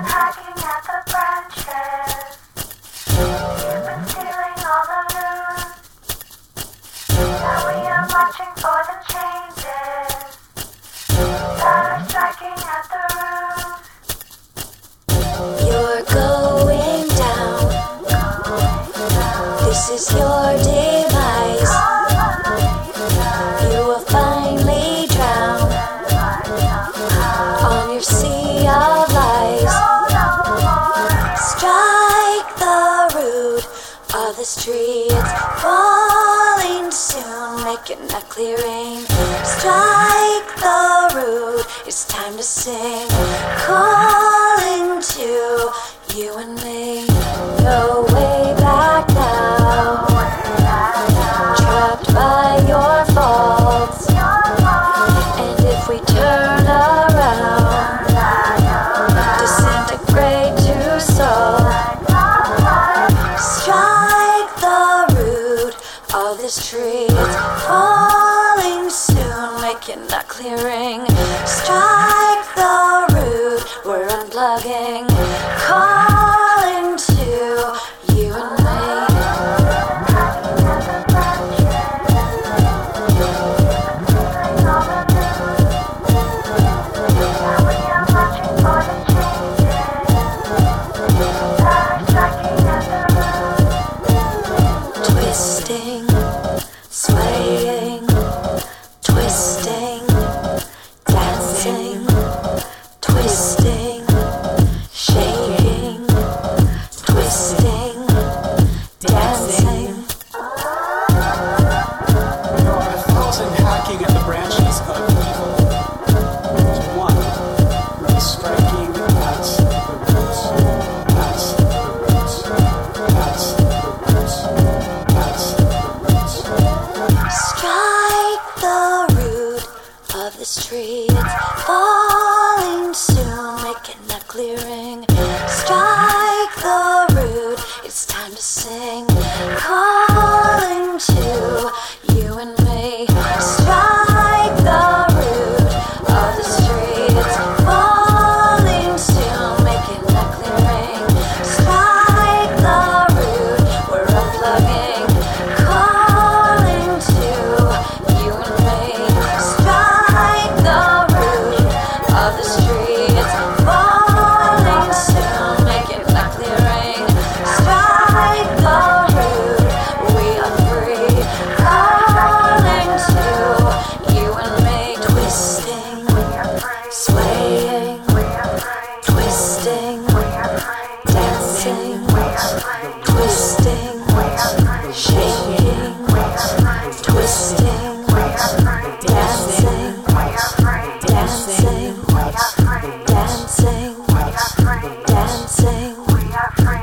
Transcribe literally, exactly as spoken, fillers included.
hacking at the branches. You've been stealing all the loot. Now we are marching for the changes that are striking at the root. You're going down. This is your demise. You will finally drown on your sea of lies. Strike the root of this tree. It's falling soon, making a clearing. Strike the root, it's time to sing. Calling to you and me. No way back now. Trapped by your faults. And if we turn around, disintegrate to salt. Strike the root of this tree. It's falling soon, making a clearing. Strike the root, we're unplugging. Calling to you and me. Twisting, swaying, twisting, dancing, twisting, shaking, twisting, dancing. A thousand hacking at the branches of evil. One, striking at the roots. That's the roots. That's the roots. That's the roots. Strike the root of this tree. It's falling soon, making a clearing. Strike the root, it's time to sing. Calling to you and me. Strike the root of this tree. It's falling soon, making a clearing. Strike the root, we're unplugging. Calling to you and me. Strike the root of this tree. It's falling soon, making a clearing. Strike the root, we are free. Calling to you and me. Twisting, swaying, twisting, dancing, twisting, shaking, twisting, dancing, dancing, dancing, dancing. We are free.